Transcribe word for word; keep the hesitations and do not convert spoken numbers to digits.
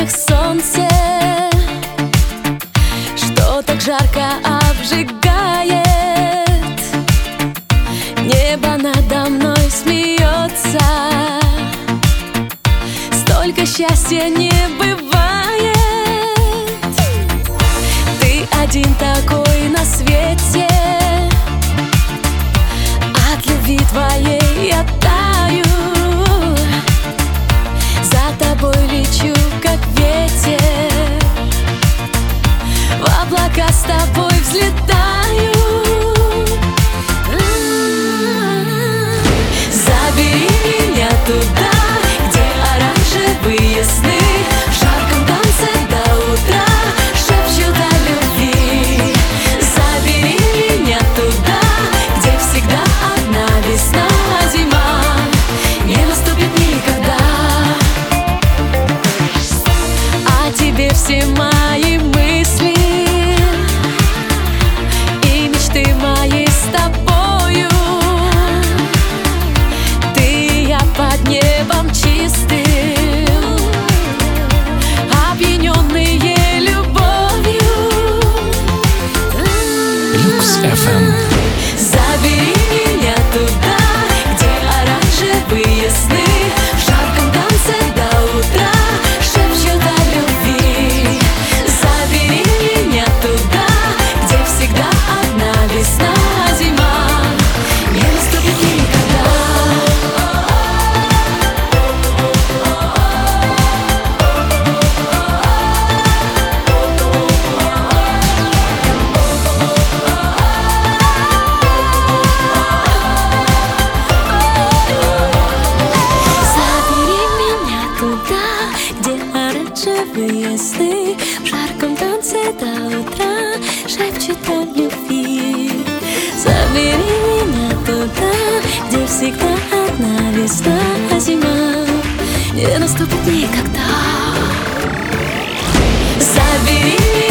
как солнце, что так жарко обжигает. Небо надо мной смеется, столько счастья не бывает. Ты один такой на свете, от любви твоей я таю. За тобой лечу, как ветер, в облака с тобой взлетаю. Забери меня туда, где оранжевые сны, в жарком танце до утра шепчут о любви. Забери меня туда, где всегда одна весна, а зима не наступит никогда. О тебе все мои мысли и мечты мои с тобою. Ты и я под небом чистым, опьяненные любовью. Люкс эф эм. Забери меня туда, где оранжевые сны, в жарком танце до утра шепчут о любви. Забери меня туда, где всегда одна весна, а зима не наступит никогда. Забери меня туда, где оранжевые сны, в жарком танце до утра шепчут о любви. Забери меня туда, где всегда одна весна, а зима не наступит никогда. Забери